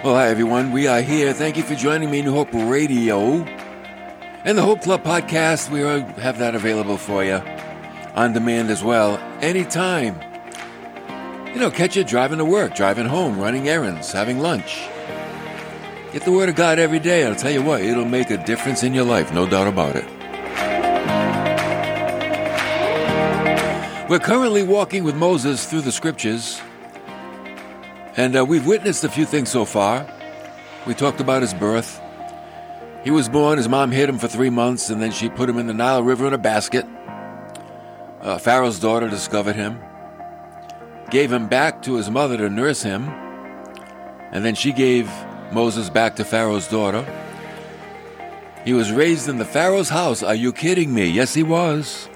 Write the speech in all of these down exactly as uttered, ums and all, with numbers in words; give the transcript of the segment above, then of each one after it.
Well, hi, everyone. We are here. Thank you for joining me, New Hope Radio. And the Hope Club podcast, we have that available for you on demand as well, anytime. You know, catch you driving to work, driving home, running errands, having lunch. Get the Word of God every day. I'll tell you what, it'll make a difference in your life, no doubt about it. We're currently walking with Moses through the Scriptures. And uh, we've witnessed a few things so far. We talked about his birth. He was born, his mom hid him for three months, and then she put him in the Nile River in a basket. Uh, Pharaoh's daughter discovered him, gave him back to his mother to nurse him, and then she gave Moses back to Pharaoh's daughter. He was raised in the Pharaoh's house. Are you kidding me? Yes, he was.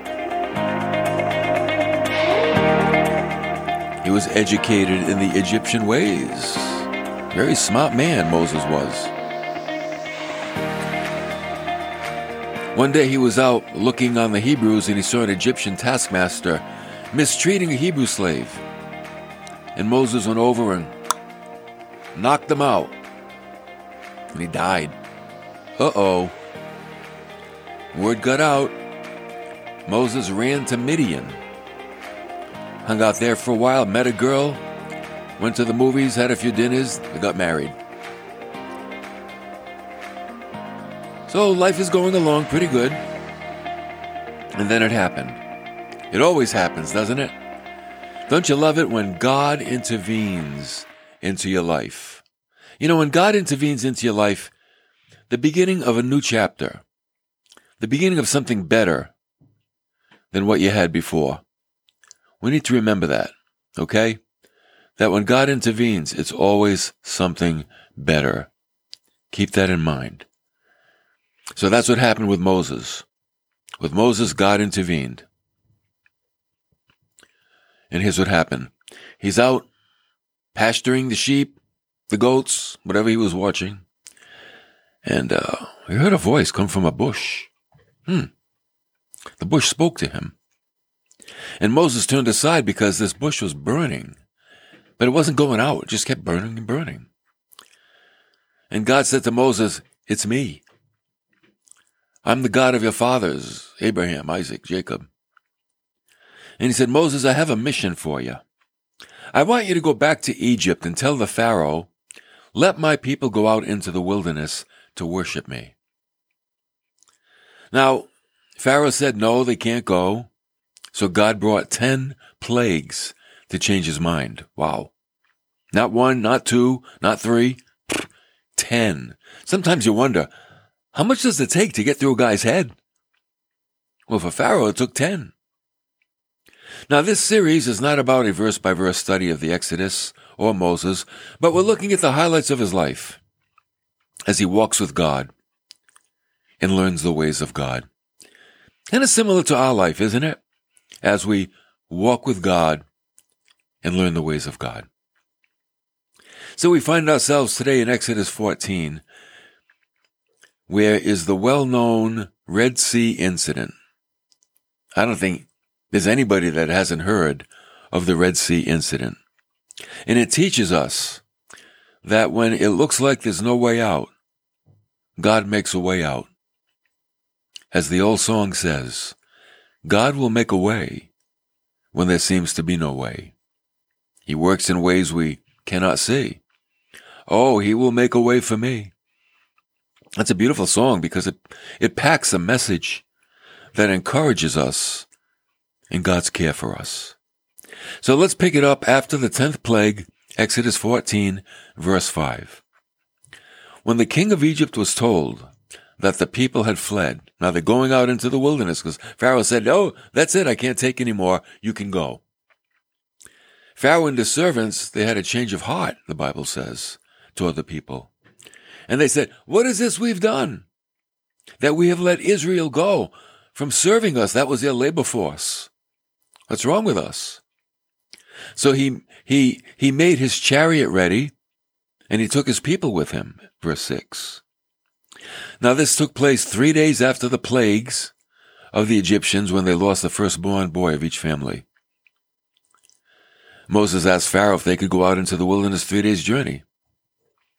He was educated in the Egyptian ways. Very smart man, Moses was. One day he was out looking on the Hebrews and he saw an Egyptian taskmaster mistreating a Hebrew slave. And Moses went over and knocked him out. And he died. Uh-oh. Word got out. Moses ran to Midian. Hung out there for a while, met a girl, went to the movies, had a few dinners, they got married. So life is going along pretty good. And then it happened. It always happens, doesn't it? Don't you love it when God intervenes into your life? You know, when God intervenes into your life, the beginning of a new chapter, the beginning of something better than what you had before. We need to remember that, okay? That when God intervenes, it's always something better. Keep that in mind. So that's what happened with Moses. With Moses, God intervened. And here's what happened. He's out pasturing the sheep, the goats, whatever he was watching. And uh, he heard a voice come from a bush. Hmm. The bush spoke to him. And Moses turned aside because this bush was burning. But it wasn't going out. It just kept burning and burning. And God said to Moses, "It's me. I'm the God of your fathers, Abraham, Isaac, Jacob." And he said, "Moses, I have a mission for you. I want you to go back to Egypt and tell the Pharaoh, let my people go out into the wilderness to worship me." Now, Pharaoh said, no, they can't go. So God brought ten plagues to change his mind. Wow. Not one, not two, not three, ten. Sometimes you wonder, how much does it take to get through a guy's head? Well, for Pharaoh, it took ten. Now, this series is not about a verse-by-verse study of the Exodus or Moses, but we're looking at the highlights of his life as he walks with God and learns the ways of God. And it's similar to our life, isn't it? As we walk with God and learn the ways of God. So we find ourselves today in Exodus fourteen, where is the well-known Red Sea incident. I don't think there's anybody that hasn't heard of the Red Sea incident. And it teaches us that when it looks like there's no way out, God makes a way out. As the old song says, God will make a way when there seems to be no way. He works in ways we cannot see. Oh, he will make a way for me. That's a beautiful song because it, it packs a message that encourages us in God's care for us. So let's pick it up after the tenth plague, Exodus fourteen, verse five. When the king of Egypt was told that the people had fled, now they're going out into the wilderness because Pharaoh said, "Oh, that's it, I can't take any more, you can go." Pharaoh and his servants, they had a change of heart, the Bible says, toward the people. And they said, "What is this we've done? That we have let Israel go from serving us." That was their labor force. What's wrong with us? So he he he made his chariot ready, and he took his people with him, verse six. Now this took place three days after the plagues of the Egyptians when they lost the firstborn boy of each family. Moses asked Pharaoh if they could go out into the wilderness three days' journey.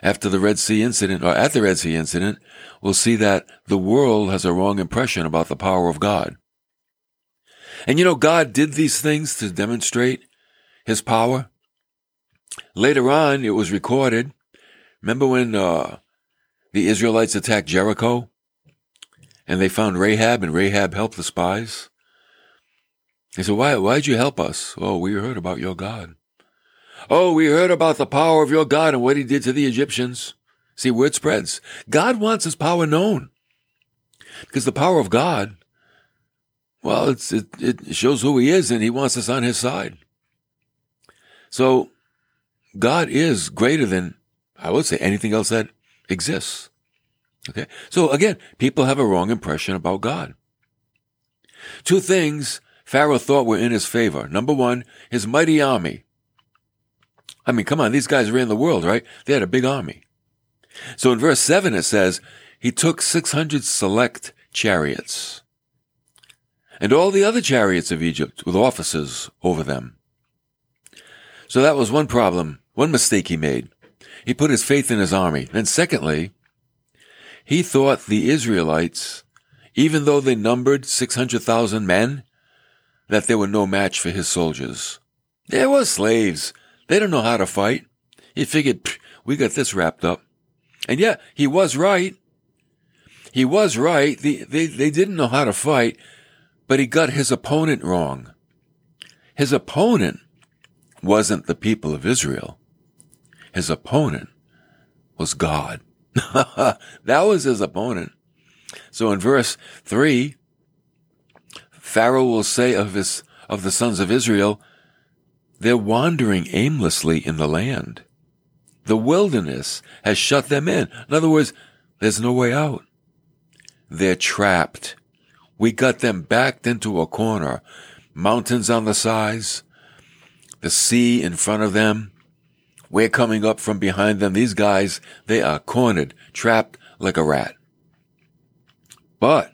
after the Red Sea incident, or at the Red Sea incident, we'll see that the world has a wrong impression about the power of God. And you know, God did these things to demonstrate his power. Later on, it was recorded. Remember when uh, the Israelites attacked Jericho? And they found Rahab, and Rahab helped the spies? They said, Why, why'd you help us? Oh, we heard about your God. Oh, we heard about the power of your God and what he did to the Egyptians. See, word spreads. God wants his power known. Because the power of God, well, it's, it, it shows who he is, and he wants us on his side. So, God is greater than, I would say, anything else that exists. Okay? So, again, people have a wrong impression about God. Two things Pharaoh thought were in his favor. Number one, his mighty army. I mean, come on, these guys ran the world, right? They had a big army. So in verse seven it says, he took six hundred select chariots, and all the other chariots of Egypt with officers over them. So that was one problem, one mistake he made. He put his faith in his army. And secondly, he thought the Israelites, even though they numbered six hundred thousand men, that they were no match for his soldiers. They were slaves. They don't know how to fight. He figured, we got this wrapped up. And yeah, he was right. He was right. They, they, they didn't know how to fight, but he got his opponent wrong. His opponent wasn't the people of Israel. His opponent was God. That was his opponent. So in verse three, Pharaoh will say of his, of the sons of Israel, they're wandering aimlessly in the land. The wilderness has shut them in. In other words, there's no way out. They're trapped. We got them backed into a corner. Mountains on the sides, the sea in front of them. We're coming up from behind them. These guys, they are cornered, trapped like a rat. But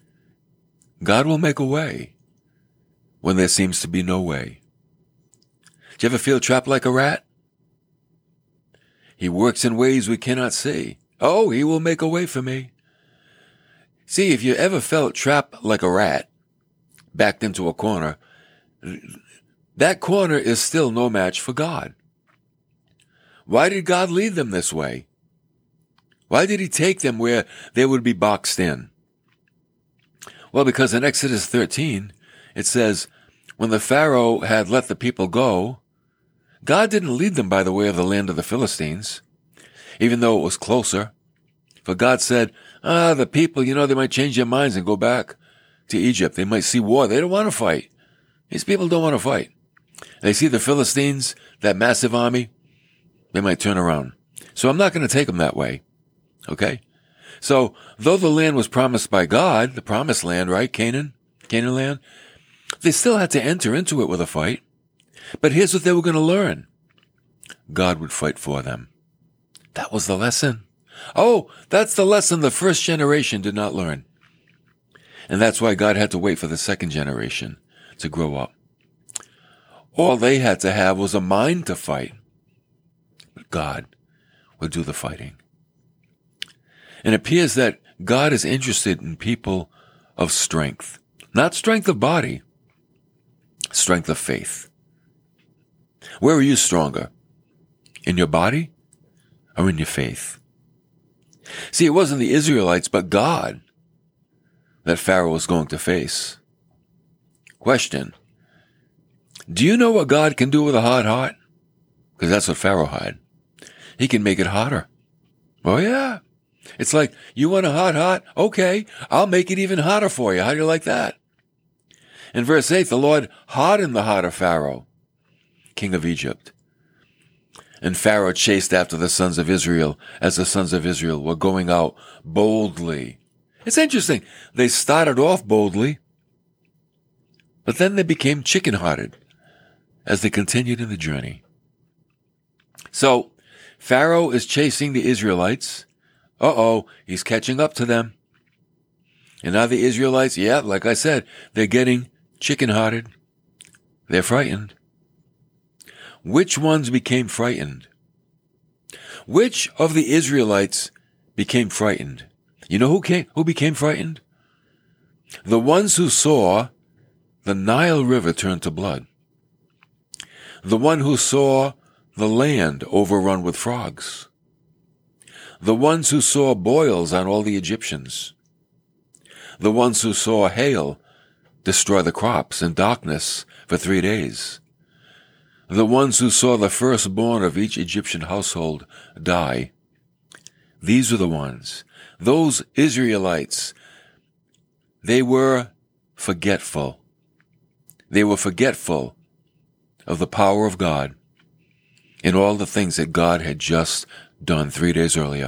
God will make a way when there seems to be no way. Do you ever feel trapped like a rat? He works in ways we cannot see. Oh, he will make a way for me. See, if you ever felt trapped like a rat, backed into a corner, that corner is still no match for God. Why did God lead them this way? Why did he take them where they would be boxed in? Well, because in Exodus thirteen, it says, when the Pharaoh had let the people go, God didn't lead them by the way of the land of the Philistines, even though it was closer. For God said, ah, the people, you know, they might change their minds and go back to Egypt. They might see war. They don't want to fight. These people don't want to fight. They see the Philistines, that massive army, they might turn around. So I'm not going to take them that way. Okay? So, though the land was promised by God, the promised land, right, Canaan, Canaan land, they still had to enter into it with a fight. But here's what they were going to learn. God would fight for them. That was the lesson. Oh, that's the lesson the first generation did not learn. And that's why God had to wait for the second generation to grow up. All they had to have was a mind to fight. But God would do the fighting. And it appears that God is interested in people of strength. Not strength of body, strength of faith. Where are you stronger? In your body or in your faith? See, it wasn't the Israelites, but God that Pharaoh was going to face. Question. Do you know what God can do with a hard heart? Because that's what Pharaoh had. He can make it hotter. Oh yeah. It's like, you want a hot heart? Okay, I'll make it even hotter for you. How do you like that? In verse eight, the Lord hardened the heart of Pharaoh, king of Egypt. And Pharaoh chased after the sons of Israel as the sons of Israel were going out boldly. It's interesting. They started off boldly, but then they became chicken-hearted as they continued in the journey. So, Pharaoh is chasing the Israelites. Uh-oh, he's catching up to them. And now the Israelites, yeah, like I said, they're getting chicken-hearted. They're frightened. Which ones became frightened? Which of the Israelites became frightened? You know who came, who became frightened? The ones who saw the Nile River turn to blood. The one who saw the land overrun with frogs. The ones who saw boils on all the Egyptians. The ones who saw hail destroy the crops and darkness for three days. The ones who saw the firstborn of each Egyptian household die. These are the ones, those Israelites, they were forgetful. They were forgetful of the power of God and all the things that God had just done three days earlier.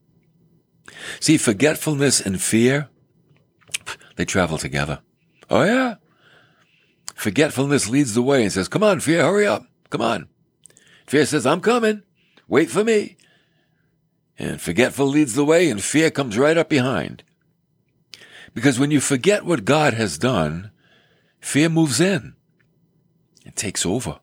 See, forgetfulness and fear, they travel together. Oh yeah. Forgetfulness leads the way and says, come on, fear, hurry up. Come on. Fear says, I'm coming. Wait for me. And forgetful leads the way and fear comes right up behind. Because when you forget what God has done, fear moves in. It takes over.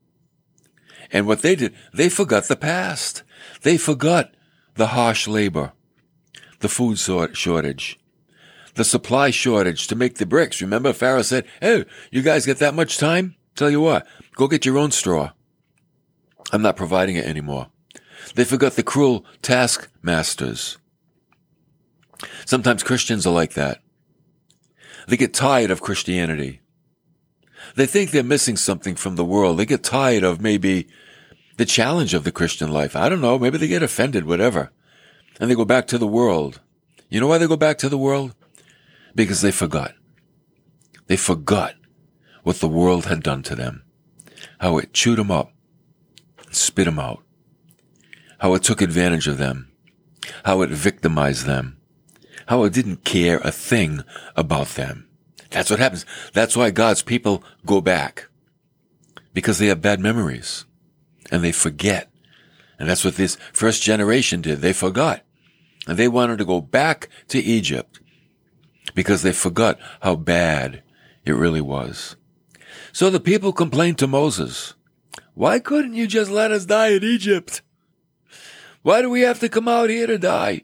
And what they did, they forgot the past. They forgot the harsh labor, the food shortage, the supply shortage to make the bricks. Remember, Pharaoh said, hey, you guys get that much time? Tell you what, go get your own straw. I'm not providing it anymore. They forgot the cruel taskmasters. Sometimes Christians are like that. They get tired of Christianity. They think they're missing something from the world. They get tired of maybe the challenge of the Christian life. I don't know. Maybe they get offended, whatever. And they go back to the world. You know why they go back to the world? Because they forgot. They forgot what the world had done to them. How it chewed them up, spit them out. How it took advantage of them. How it victimized them. How it didn't care a thing about them. That's what happens. That's why God's people go back. Because they have bad memories. And they forget. And that's what this first generation did. They forgot. And they wanted to go back to Egypt. Because they forgot how bad it really was. So the people complained to Moses. Why couldn't you just let us die in Egypt? Why do we have to come out here to die?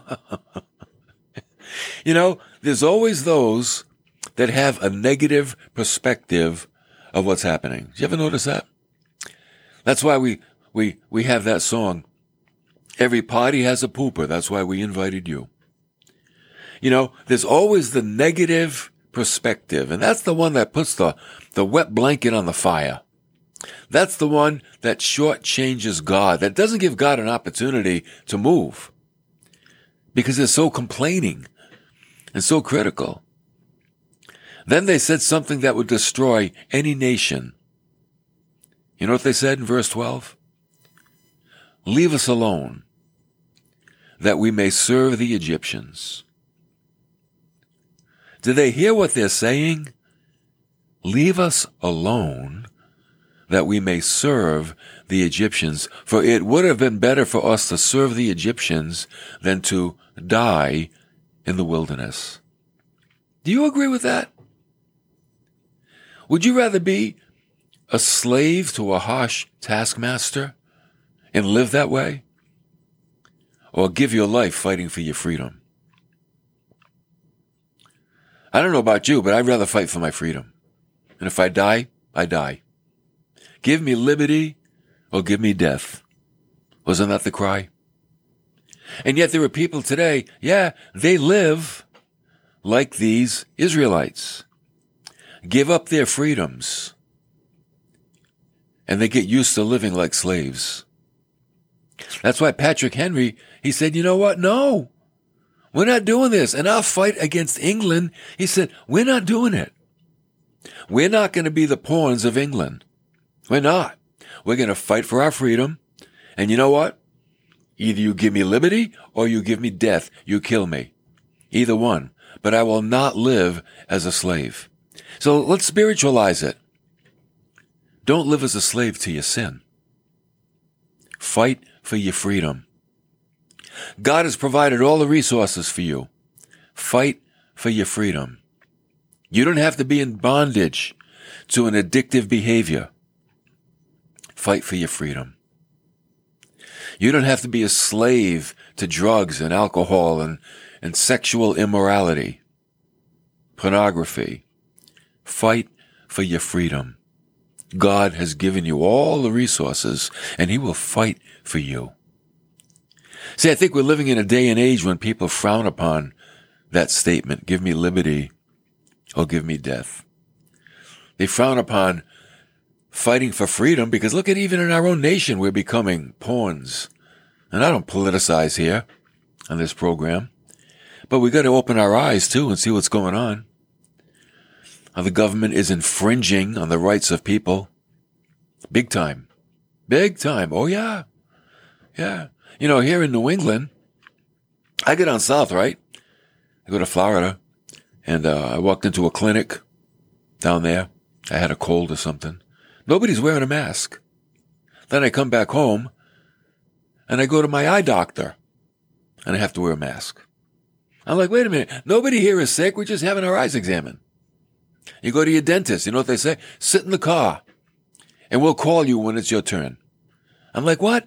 You know, there's always those that have a negative perspective of what's happening. Did you ever notice that? That's why we, we, we have that song, every party has a pooper. That's why we invited you. You know, there's always the negative perspective, and that's the one that puts the, the wet blanket on the fire. That's the one that shortchanges God, that doesn't give God an opportunity to move because they're so complaining and so critical. Then they said something that would destroy any nation. You know what they said in verse twelve? Leave us alone, that we may serve the Egyptians. Do they hear what they're saying? Leave us alone, that we may serve the Egyptians. For it would have been better for us to serve the Egyptians than to die in the wilderness. Do you agree with that? Would you rather be a slave to a harsh taskmaster and live that way? Or give your life fighting for your freedom? I don't know about you, but I'd rather fight for my freedom. And if I die, I die. Give me liberty or give me death. Wasn't that the cry? And yet there are people today, yeah, they live like these Israelites. Give up their freedoms. And they get used to living like slaves. That's why Patrick Henry, he said, you know what? No, we're not doing this. And I'll fight against England. He said, we're not doing it. We're not going to be the pawns of England. We're not. We're going to fight for our freedom. And you know what? Either you give me liberty or you give me death. You kill me. Either one. But I will not live as a slave. So let's spiritualize it. Don't live as a slave to your sin. Fight for your freedom. God has provided all the resources for you. Fight for your freedom. You don't have to be in bondage to an addictive behavior. Fight for your freedom. You don't have to be a slave to drugs and alcohol and, and sexual immorality, pornography. Fight for your freedom. God has given you all the resources, and he will fight for you. See, I think we're living in a day and age when people frown upon that statement, give me liberty or give me death. They frown upon fighting for freedom because look at even in our own nation, we're becoming pawns. And I don't politicize here on this program, but we got to open our eyes too and see what's going on. How the government is infringing on the rights of people. Big time. Big time. Oh, yeah. Yeah. You know, here in New England, I get on south, right? I go to Florida, and uh, I walked into a clinic down there. I had a cold or something. Nobody's wearing a mask. Then I come back home, and I go to my eye doctor, and I have to wear a mask. I'm like, wait a minute. Nobody here is sick. We're just having our eyes examined. You go to your dentist. You know what they say? Sit in the car, and we'll call you when it's your turn. I'm like, what?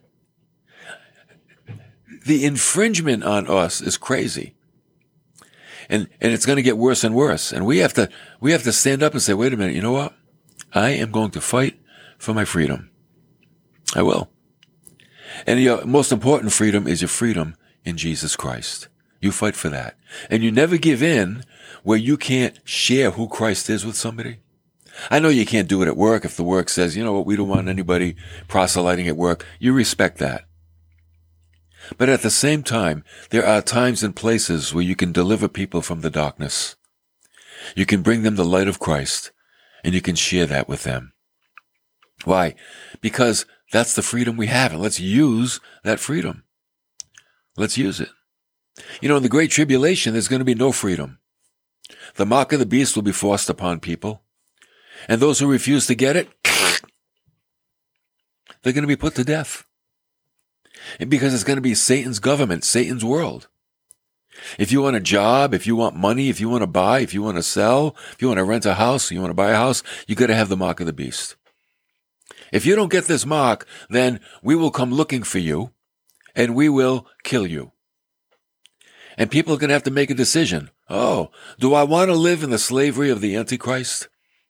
The infringement on us is crazy. And and it's going to get worse and worse. And we have to we have to stand up and say, wait a minute, you know what? I am going to fight for my freedom. I will. And your most important freedom is your freedom in Jesus Christ. You fight for that. And you never give in where you can't share who Christ is with somebody. I know you can't do it at work if the work says, you know what, we don't want anybody proselyting at work. You respect that. But at the same time, there are times and places where you can deliver people from the darkness. You can bring them the light of Christ, and you can share that with them. Why? Because that's the freedom we have, and let's use that freedom. Let's use it. You know, in the Great Tribulation, there's going to be no freedom. The mark of the beast will be forced upon people, and those who refuse to get it, they're going to be put to death. And because it's going to be Satan's government, Satan's world. If you want a job, if you want money, if you want to buy, if you want to sell, if you want to rent a house, you want to buy a house, you got to have the mark of the beast. If you don't get this mark, then we will come looking for you and we will kill you. And people are going to have to make a decision. Oh, do I want to live in the slavery of the Antichrist?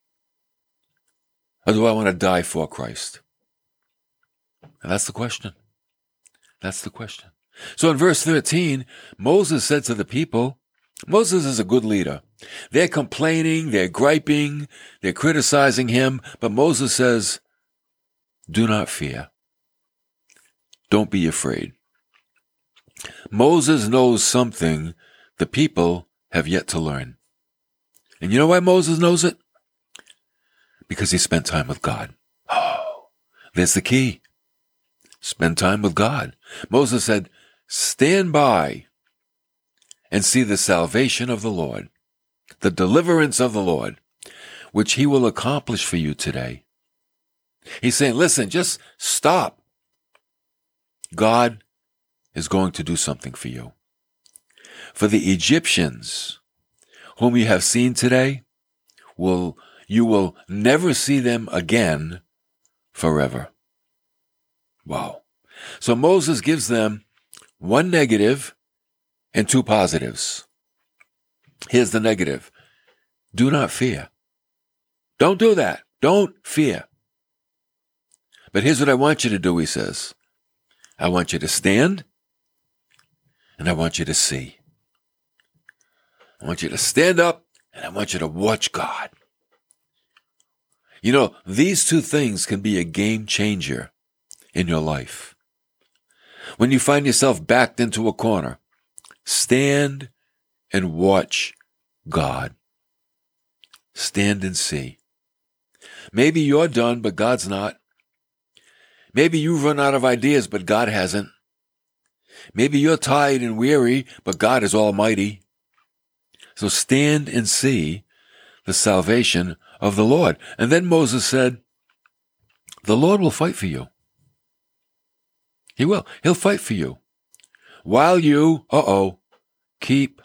Or do I want to die for Christ? And that's the question. That's the question. So in verse thirteen, Moses said to the people, Moses is a good leader. They're complaining, they're griping, they're criticizing him, but Moses says, do not fear. Don't be afraid. Moses knows something the people have yet to learn. And you know why Moses knows it? Because he spent time with God. Oh, there's the key. Spend time with God. Moses said, stand by and see the salvation of the Lord, the deliverance of the Lord, which he will accomplish for you today. He's saying, listen, just stop. God is going to do something for you. For the Egyptians, whom you have seen today, will you will never see them again forever. Wow. So Moses gives them one negative and two positives. Here's the negative. Do not fear. Don't do that. Don't fear. But here's what I want you to do, he says. I want you to stand, and I want you to see. I want you to stand up, and I want you to watch God. You know, these two things can be a game changer in your life. When you find yourself backed into a corner, stand and watch God. Stand and see. Maybe you're done, but God's not. Maybe you've run out of ideas, but God hasn't. Maybe you're tired and weary, but God is almighty. So stand and see the salvation of the Lord. And then Moses said, the Lord will fight for you. He will. He'll fight for you. While you, uh-oh, keep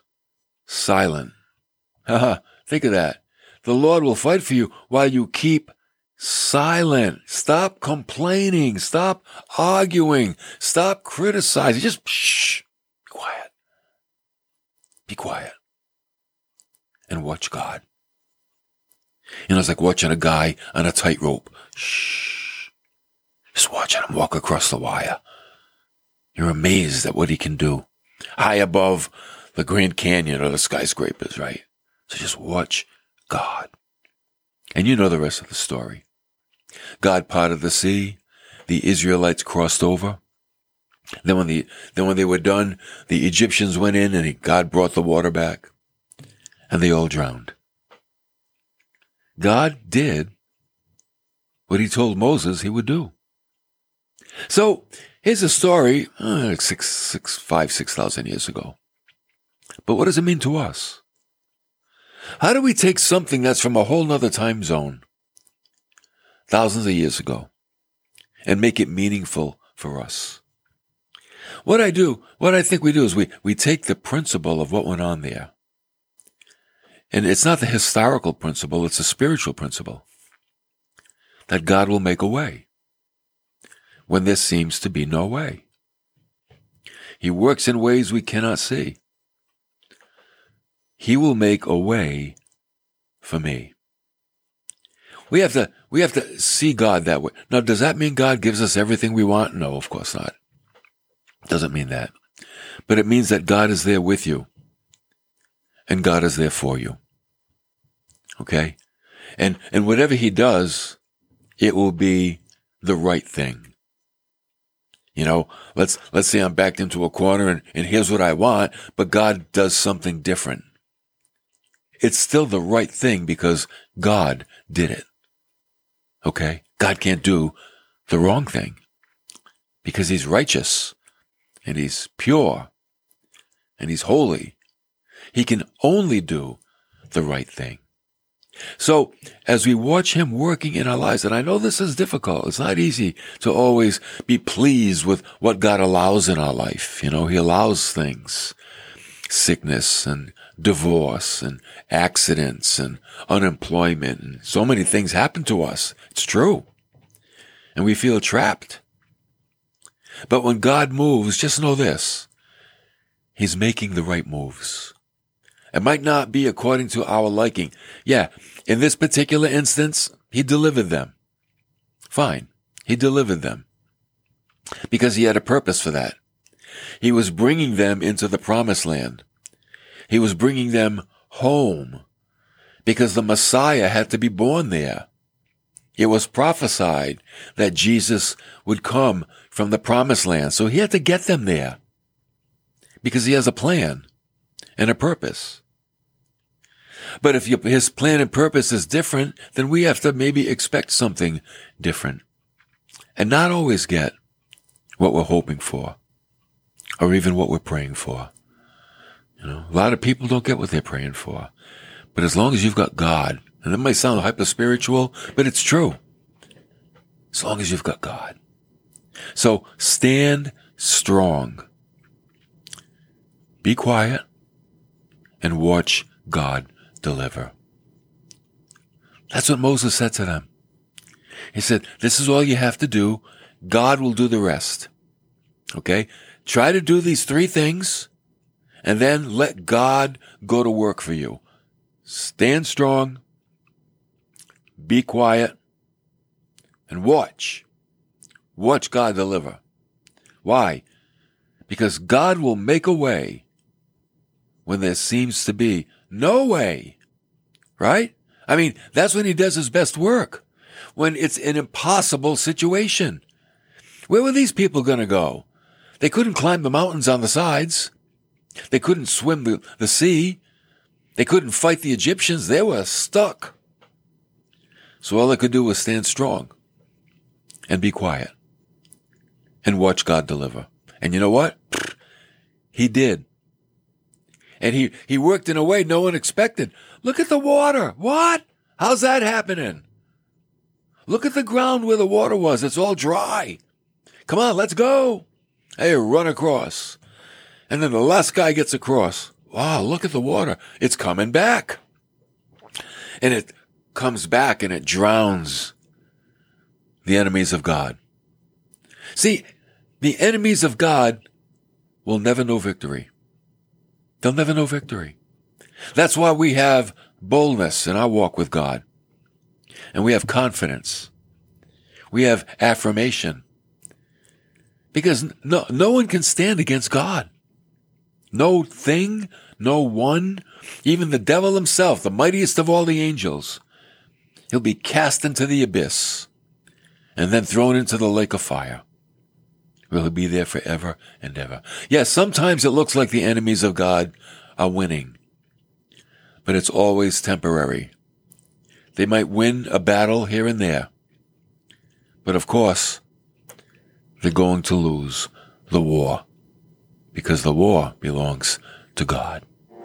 silent. Haha, think of that. The Lord will fight for you while you keep silent. Stop complaining. Stop arguing. Stop criticizing. Just shh. Be quiet. Be quiet. And watch God. You know, it's like watching a guy on a tightrope. Shh. Just watching him walk across the wire. You're amazed at what he can do. High above the Grand Canyon or the skyscrapers, right? So just watch God. And you know the rest of the story. God parted the sea. The Israelites crossed over. Then when the then when they were done, the Egyptians went in and he, God brought the water back. And they all drowned. God did what he told Moses he would do. So here's a story, uh, like six, six, five, six thousand years ago. But what does it mean to us? How do we take something that's from a whole nother time zone, thousands of years ago, and make it meaningful for us? What I do, what I think we do is we, we take the principle of what went on there. And it's not the historical principle, it's a spiritual principle. That God will make a way when there seems to be no way. He works in ways we cannot see. He will make a way for me. We have to, we have to see God that way. Now, does that mean God gives us everything we want? No, of course not. Doesn't mean that. But it means that God is there with you. And God is there for you. Okay? And, and whatever he does, it will be the right thing. You know, let's, let's say I'm backed into a corner and, and here's what I want, but God does something different. It's still the right thing because God did it. Okay? God can't do the wrong thing because he's righteous and he's pure and he's holy. He can only do the right thing. So as we watch him working in our lives, and I know this is difficult. It's not easy to always be pleased with what God allows in our life. You know, he allows things, sickness and divorce and accidents and unemployment and so many things happen to us. It's true. And we feel trapped. But when God moves, just know this. He's making the right moves. It might not be according to our liking. Yeah, in this particular instance, he delivered them. Fine. He delivered them. Because he had a purpose for that. He was bringing them into the promised land. He was bringing them home. Because the Messiah had to be born there. It was prophesied that Jesus would come from the promised land. So he had to get them there. Because he has a plan and a purpose. But if his plan and purpose is different, then we have to maybe expect something different. And not always get what we're hoping for. Or even what we're praying for. You know, a lot of people don't get what they're praying for. But as long as you've got God, and that might sound hyper-spiritual, but it's true. As long as you've got God. So stand strong. Be quiet and watch God deliver. That's what Moses said to them. He said, this is all you have to do. God will do the rest. Okay? Try to do these three things and then let God go to work for you. Stand strong, be quiet, and watch. Watch God deliver. Why? Because God will make a way when there seems to be no way. Right? I mean, that's when he does his best work. When it's an impossible situation. Where were these people going to go? They couldn't climb the mountains on the sides. They couldn't swim the, the sea. They couldn't fight the Egyptians. They were stuck. So all they could do was stand strong and be quiet and watch God deliver. And you know what? He did. And he, he worked in a way no one expected. Look at the water. What? How's that happening? Look at the ground where the water was. It's all dry. Come on, let's go. Hey, run across. And then the last guy gets across. Wow, look at the water. It's coming back. And it comes back and it drowns the enemies of God. See, the enemies of God will never know victory. They'll never know victory. That's why we have boldness in our walk with God. And we have confidence. We have affirmation. Because no, no one can stand against God. No thing, no one, even the devil himself, the mightiest of all the angels, he'll be cast into the abyss and then thrown into the lake of fire. Will he be there forever and ever? Yes, sometimes it looks like the enemies of God are winning, but it's always temporary. They might win a battle here and there, but of course, they're going to lose the war, because the war belongs to God.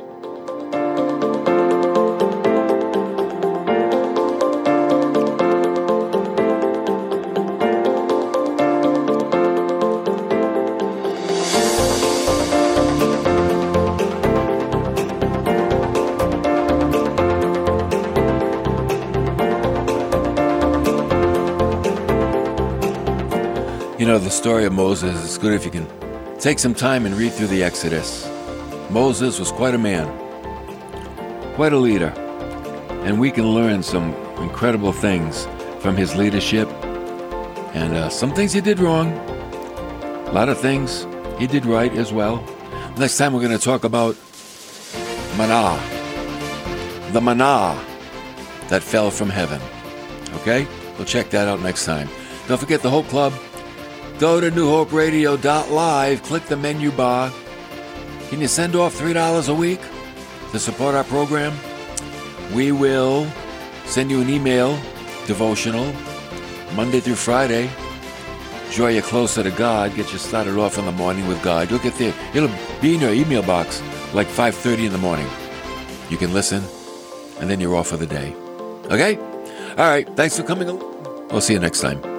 You know, the story of Moses, it's good if you can take some time and read through the Exodus. Moses was quite a man, quite a leader, and we can learn some incredible things from his leadership, and uh, some things he did wrong, a lot of things he did right as well. Next time we're going to talk about manna, the manna that fell from heaven, okay? We'll check that out next time. Don't forget the Hope Club. Go to new hope radio dot live, click the menu bar. Can you send off three dollars a week to support our program? We will send you an email, devotional, Monday through Friday. Draw you closer to God, get you started off in the morning with God. You'll get there. It'll be in your email box like five thirty in the morning. You can listen, and then you're off for the day. Okay? All right, thanks for coming along. We'll see you next time.